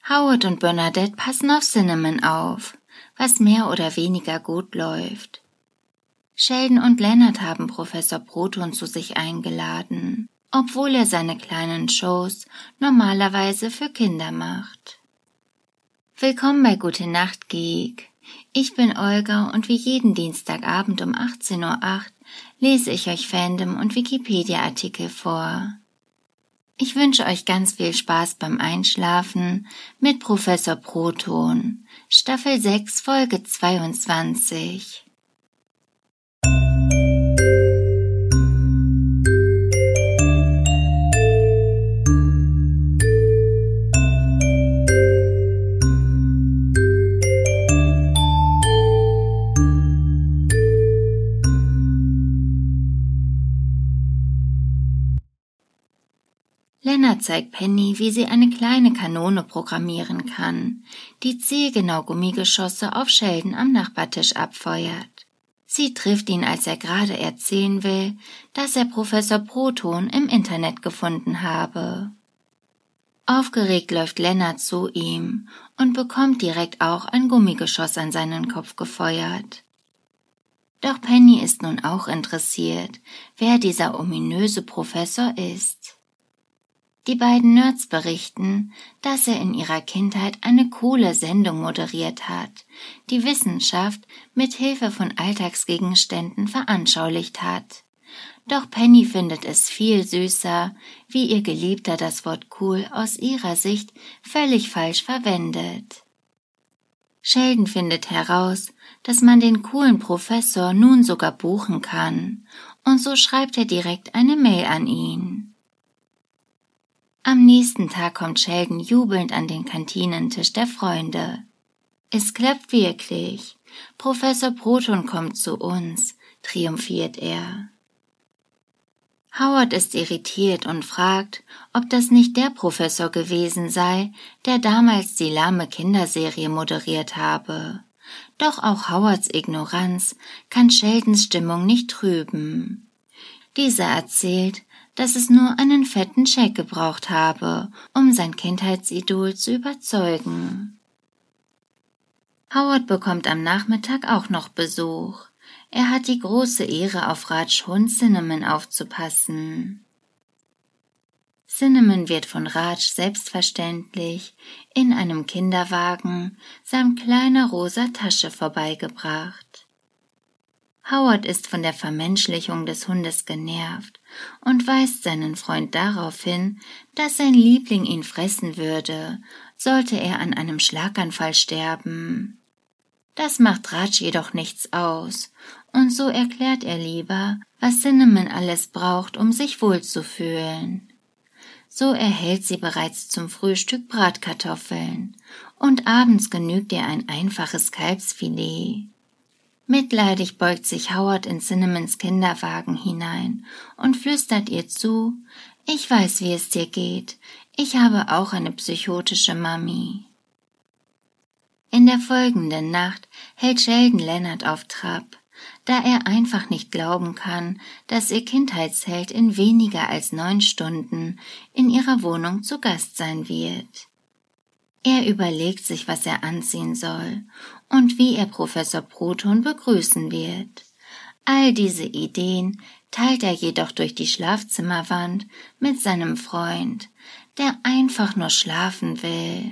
Howard und Bernadette passen auf Cinnamon auf, was mehr oder weniger gut läuft. Sheldon und Leonard haben Professor Proton zu sich eingeladen, obwohl er seine kleinen Shows normalerweise für Kinder macht. Willkommen bei Gute Nacht, Geek. Ich bin Olga und wie jeden Dienstagabend um 18:08 Uhr lese ich euch Fandom- und Wikipedia-Artikel vor. Ich wünsche euch ganz viel Spaß beim Einschlafen mit Professor Proton, Staffel 6, Folge 22. Leonard zeigt Penny, wie sie eine kleine Kanone programmieren kann, die zielgenau Gummigeschosse auf Sheldon am Nachbartisch abfeuert. Sie trifft ihn, als er gerade erzählen will, dass er Professor Proton im Internet gefunden habe. Aufgeregt läuft Leonard zu ihm und bekommt direkt auch ein Gummigeschoss an seinen Kopf gefeuert. Doch Penny ist nun auch interessiert, wer dieser ominöse Professor ist. Die beiden Nerds berichten, dass er in ihrer Kindheit eine coole Sendung moderiert hat, die Wissenschaft mit Hilfe von Alltagsgegenständen veranschaulicht hat. Doch Penny findet es viel süßer, wie ihr Geliebter das Wort cool aus ihrer Sicht völlig falsch verwendet. Sheldon findet heraus, dass man den coolen Professor nun sogar buchen kann, und so schreibt er direkt eine Mail an ihn. Am nächsten Tag kommt Sheldon jubelnd an den Kantinentisch der Freunde. Es klappt wirklich. Professor Proton kommt zu uns, triumphiert er. Howard ist irritiert und fragt, ob das nicht der Professor gewesen sei, der damals die lahme Kinderserie moderiert habe. Doch auch Howards Ignoranz kann Sheldons Stimmung nicht trüben. Dieser erzählt, dass es nur einen fetten Scheck gebraucht habe, um sein Kindheitsidol zu überzeugen. Howard bekommt am Nachmittag auch noch Besuch. Er hat die große Ehre, auf Rajs Hund Cinnamon aufzupassen. Cinnamon wird von Raj selbstverständlich in einem Kinderwagen samt kleiner rosa Tasche vorbeigebracht. Howard ist von der Vermenschlichung des Hundes genervt und weist seinen Freund darauf hin, dass sein Liebling ihn fressen würde, sollte er an einem Schlaganfall sterben. Das macht Raj jedoch nichts aus, und so erklärt er lieber, was Cinnamon alles braucht, um sich wohlzufühlen. So erhält sie bereits zum Frühstück Bratkartoffeln, und abends genügt ihr ein einfaches Kalbsfilet. Mitleidig beugt sich Howard in Cinnamons Kinderwagen hinein und flüstert ihr zu: »Ich weiß, wie es dir geht. Ich habe auch eine psychotische Mami.« In der folgenden Nacht hält Sheldon Leonard auf Trab, da er einfach nicht glauben kann, dass ihr Kindheitsheld in weniger als 9 Stunden in ihrer Wohnung zu Gast sein wird. Er überlegt sich, was er anziehen soll und wie er Professor Proton begrüßen wird. All diese Ideen teilt er jedoch durch die Schlafzimmerwand mit seinem Freund, der einfach nur schlafen will.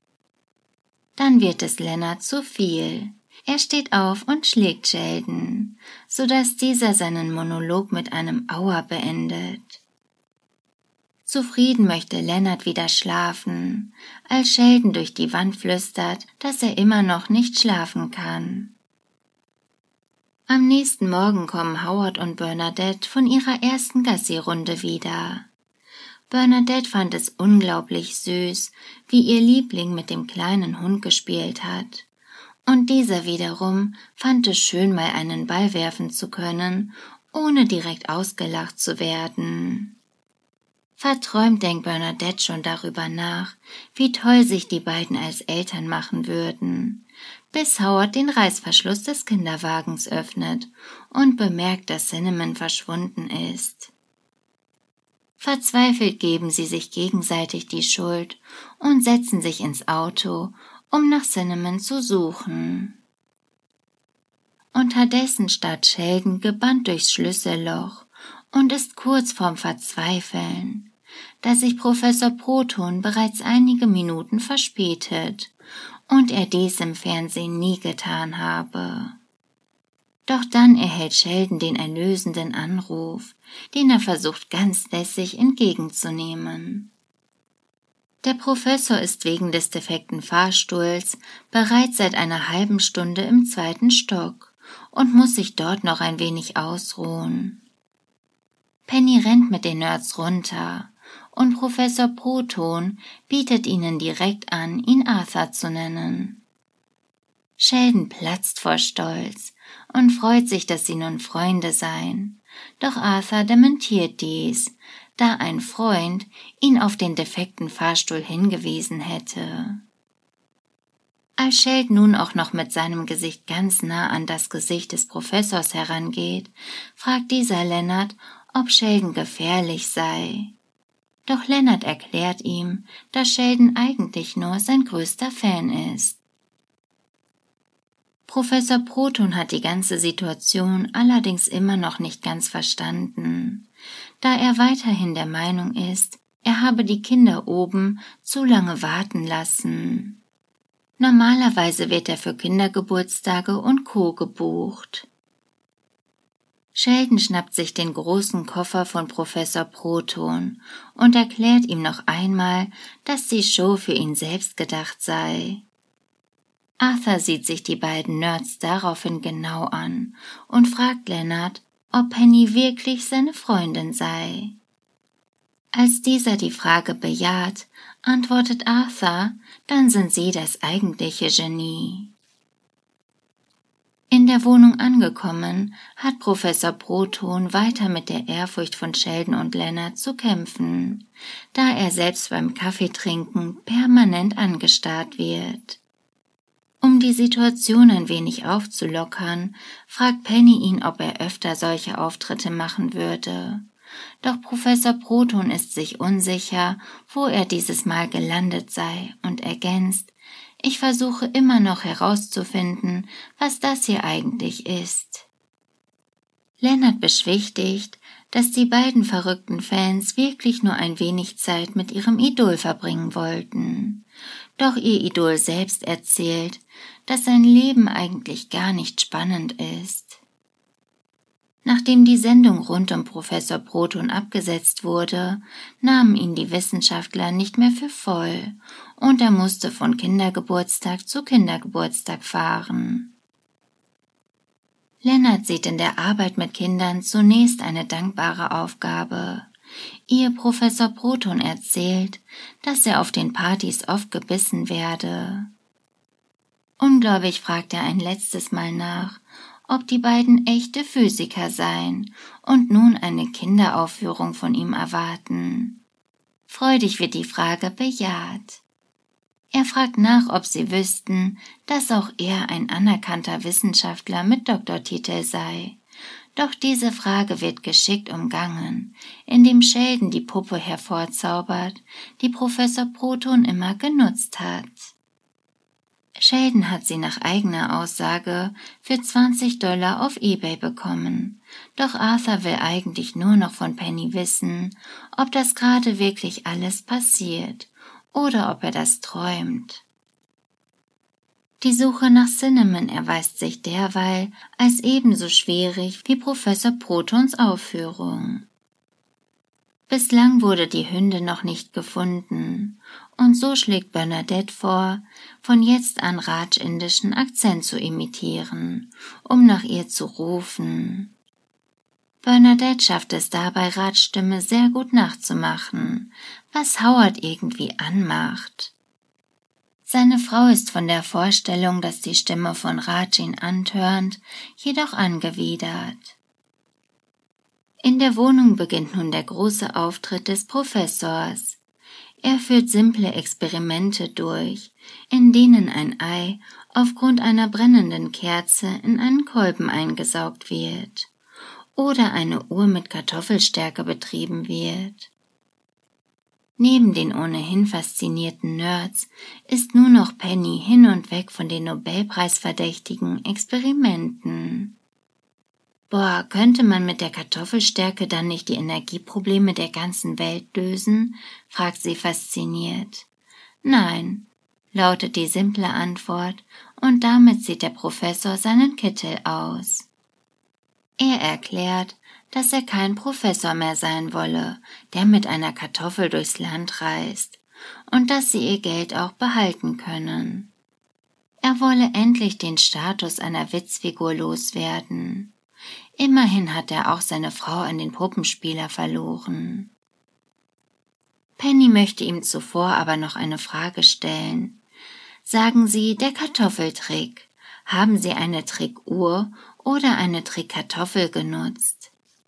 Dann wird es Leonard zu viel. Er steht auf und schlägt Sheldon, sodass dieser seinen Monolog mit einem Aua beendet. Zufrieden möchte Leonard wieder schlafen, als Sheldon durch die Wand flüstert, dass er immer noch nicht schlafen kann. Am nächsten Morgen kommen Howard und Bernadette von ihrer ersten Gassi-Runde wieder. Bernadette fand es unglaublich süß, wie ihr Liebling mit dem kleinen Hund gespielt hat. Und dieser wiederum fand es schön, mal einen Ball werfen zu können, ohne direkt ausgelacht zu werden. Verträumt denkt Bernadette schon darüber nach, wie toll sich die beiden als Eltern machen würden, bis Howard den Reißverschluss des Kinderwagens öffnet und bemerkt, dass Cinnamon verschwunden ist. Verzweifelt geben sie sich gegenseitig die Schuld und setzen sich ins Auto, um nach Cinnamon zu suchen. Unterdessen starrt Sheldon gebannt durchs Schlüsselloch und ist kurz vorm Verzweifeln, da sich Professor Proton bereits einige Minuten verspätet und er dies im Fernsehen nie getan habe. Doch dann erhält Sheldon den erlösenden Anruf, den er versucht ganz lässig entgegenzunehmen. Der Professor ist wegen des defekten Fahrstuhls bereits seit einer halben Stunde im 2. Stock und muss sich dort noch ein wenig ausruhen. Penny rennt mit den Nerds runter und Professor Proton bietet ihnen direkt an, ihn Arthur zu nennen. Sheldon platzt vor Stolz und freut sich, dass sie nun Freunde seien, doch Arthur dementiert dies, da ein Freund ihn auf den defekten Fahrstuhl hingewiesen hätte. Als Sheldon nun auch noch mit seinem Gesicht ganz nah an das Gesicht des Professors herangeht, fragt dieser Leonard, ob Sheldon gefährlich sei. Doch Leonard erklärt ihm, dass Sheldon eigentlich nur sein größter Fan ist. Professor Proton hat die ganze Situation allerdings immer noch nicht ganz verstanden, da er weiterhin der Meinung ist, er habe die Kinder oben zu lange warten lassen. Normalerweise wird er für Kindergeburtstage und Co. gebucht. Sheldon schnappt sich den großen Koffer von Professor Proton und erklärt ihm noch einmal, dass die Show für ihn selbst gedacht sei. Arthur sieht sich die beiden Nerds daraufhin genau an und fragt Leonard, ob Penny wirklich seine Freundin sei. Als dieser die Frage bejaht, antwortet Arthur, dann sind sie das eigentliche Genie. In der Wohnung angekommen, hat Professor Proton weiter mit der Ehrfurcht von Sheldon und Leonard zu kämpfen, da er selbst beim Kaffeetrinken permanent angestarrt wird. Um die Situation ein wenig aufzulockern, fragt Penny ihn, ob er öfter solche Auftritte machen würde. Doch Professor Proton ist sich unsicher, wo er dieses Mal gelandet sei und ergänzt, ich versuche immer noch herauszufinden, was das hier eigentlich ist. Leonard beschwichtigt, dass die beiden verrückten Fans wirklich nur ein wenig Zeit mit ihrem Idol verbringen wollten. Doch ihr Idol selbst erzählt, dass sein Leben eigentlich gar nicht spannend ist. Nachdem die Sendung rund um Professor Proton abgesetzt wurde, nahmen ihn die Wissenschaftler nicht mehr für voll und er musste von Kindergeburtstag zu Kindergeburtstag fahren. Leonard sieht in der Arbeit mit Kindern zunächst eine dankbare Aufgabe. Ihr Professor Proton erzählt, dass er auf den Partys oft gebissen werde. Ungläubig fragt er ein letztes Mal nach, ob die beiden echte Physiker seien und nun eine Kinderaufführung von ihm erwarten. Freudig wird die Frage bejaht. Er fragt nach, ob sie wüssten, dass auch er ein anerkannter Wissenschaftler mit Doktortitel sei. Doch diese Frage wird geschickt umgangen, indem Sheldon die Puppe hervorzaubert, die Professor Proton immer genutzt hat. Sheldon hat sie nach eigener Aussage für $20 auf eBay bekommen, doch Arthur will eigentlich nur noch von Penny wissen, ob das gerade wirklich alles passiert oder ob er das träumt. Die Suche nach Cinnamon erweist sich derweil als ebenso schwierig wie Professor Protons Aufführung. Bislang wurde die Hündin noch nicht gefunden und so schlägt Bernadette vor, von jetzt an Raj indischen Akzent zu imitieren, um nach ihr zu rufen. Bernadette schafft es dabei, Rajs Stimme sehr gut nachzumachen, was Howard irgendwie anmacht. Seine Frau ist von der Vorstellung, dass die Stimme von Raj ihn antörnt, jedoch angewidert. In der Wohnung beginnt nun der große Auftritt des Professors. Er führt simple Experimente durch, in denen ein Ei aufgrund einer brennenden Kerze in einen Kolben eingesaugt wird oder eine Uhr mit Kartoffelstärke betrieben wird. Neben den ohnehin faszinierten Nerds ist nur noch Penny hin und weg von den Nobelpreisverdächtigen Experimenten. Boah, könnte man mit der Kartoffelstärke dann nicht die Energieprobleme der ganzen Welt lösen? Fragt sie fasziniert. Nein, lautet die simple Antwort, und damit zieht der Professor seinen Kittel aus. Er erklärt, dass er kein Professor mehr sein wolle, der mit einer Kartoffel durchs Land reist, und dass sie ihr Geld auch behalten können. Er wolle endlich den Status einer Witzfigur loswerden. Immerhin hat er auch seine Frau an den Puppenspieler verloren. Penny möchte ihm zuvor aber noch eine Frage stellen. Sagen Sie, der Kartoffeltrick. Haben Sie eine Trickuhr oder eine Trickkartoffel genutzt?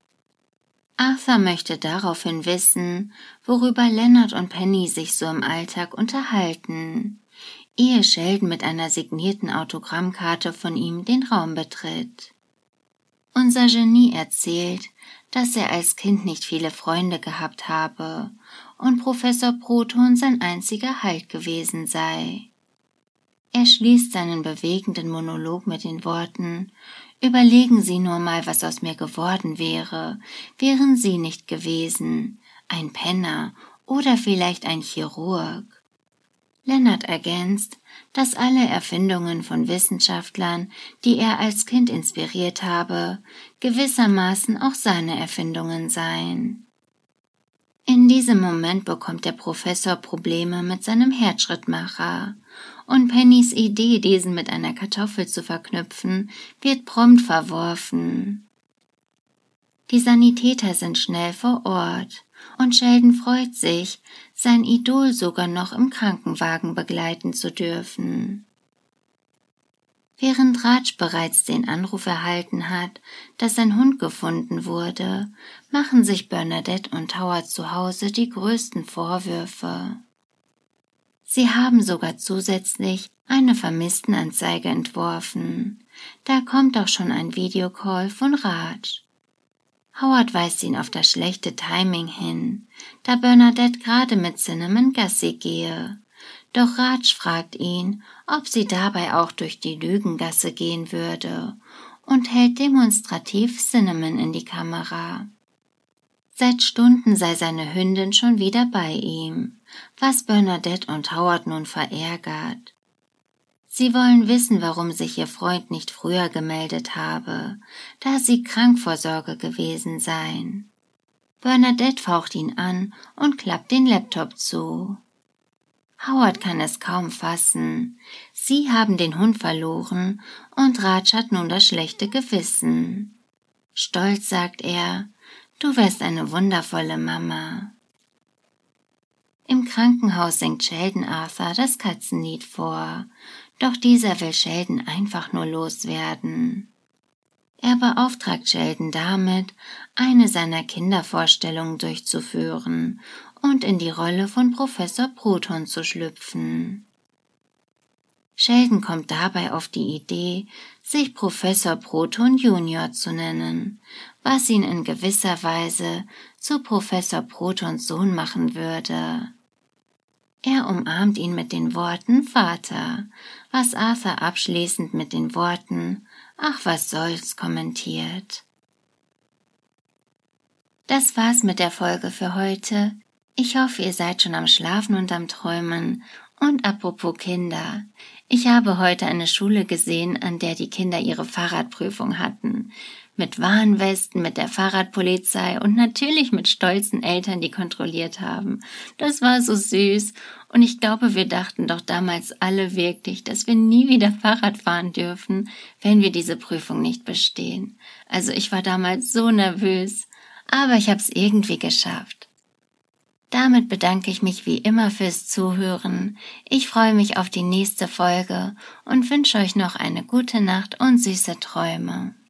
Arthur möchte daraufhin wissen, worüber Leonard und Penny sich so im Alltag unterhalten, ehe Sheldon mit einer signierten Autogrammkarte von ihm den Raum betritt. Unser Genie erzählt, dass er als Kind nicht viele Freunde gehabt habe und Professor Proton sein einziger Halt gewesen sei. Er schließt seinen bewegenden Monolog mit den Worten: »Überlegen Sie nur mal, was aus mir geworden wäre, wären Sie nicht gewesen, ein Penner oder vielleicht ein Chirurg.« Leonard ergänzt, dass alle Erfindungen von Wissenschaftlern, die er als Kind inspiriert habe, gewissermaßen auch seine Erfindungen seien. In diesem Moment bekommt der Professor Probleme mit seinem Herzschrittmacher, und Pennys Idee, diesen mit einer Kartoffel zu verknüpfen, wird prompt verworfen. Die Sanitäter sind schnell vor Ort, und Sheldon freut sich, sein Idol sogar noch im Krankenwagen begleiten zu dürfen. Während Raj bereits den Anruf erhalten hat, dass sein Hund gefunden wurde, machen sich Bernadette und Howard zu Hause die größten Vorwürfe. Sie haben sogar zusätzlich eine Vermisstenanzeige entworfen. Da kommt auch schon ein Videocall von Raj. Howard weist ihn auf das schlechte Timing hin, da Bernadette gerade mit Cinnamon Gassi gehe. Doch Raj fragt ihn, ob sie dabei auch durch die Lügengasse gehen würde, und hält demonstrativ Cinnamon in die Kamera. Seit Stunden sei seine Hündin schon wieder bei ihm, was Bernadette und Howard nun verärgert. Sie wollen wissen, warum sich ihr Freund nicht früher gemeldet habe, da sie krank vor Sorge gewesen seien. Bernadette faucht ihn an und klappt den Laptop zu. Howard kann es kaum fassen. Sie haben den Hund verloren und Raj hat nun das schlechte Gewissen. Stolz sagt er: »Du wärst eine wundervolle Mama.« Im Krankenhaus singt Sheldon Arthur das Katzenlied vor, doch dieser will Sheldon einfach nur loswerden. Er beauftragt Sheldon damit, eine seiner Kindervorstellungen durchzuführen und in die Rolle von Professor Proton zu schlüpfen. Sheldon kommt dabei auf die Idee, sich Professor Proton Junior zu nennen, was ihn in gewisser Weise zu Professor Protons Sohn machen würde. Er umarmt ihn mit den Worten »Vater«, was Arthur abschließend mit den Worten »Ach, was soll's« kommentiert. Das war's mit der Folge für heute. Ich hoffe, ihr seid schon am Schlafen und am Träumen. Und apropos Kinder, ich habe heute eine Schule gesehen, an der die Kinder ihre Fahrradprüfung hatten. Mit Warnwesten, mit der Fahrradpolizei und natürlich mit stolzen Eltern, die kontrolliert haben. Das war so süß und ich glaube, wir dachten doch damals alle wirklich, dass wir nie wieder Fahrrad fahren dürfen, wenn wir diese Prüfung nicht bestehen. Also ich war damals so nervös, aber ich habe es irgendwie geschafft. Damit bedanke ich mich wie immer fürs Zuhören. Ich freue mich auf die nächste Folge und wünsche euch noch eine gute Nacht und süße Träume.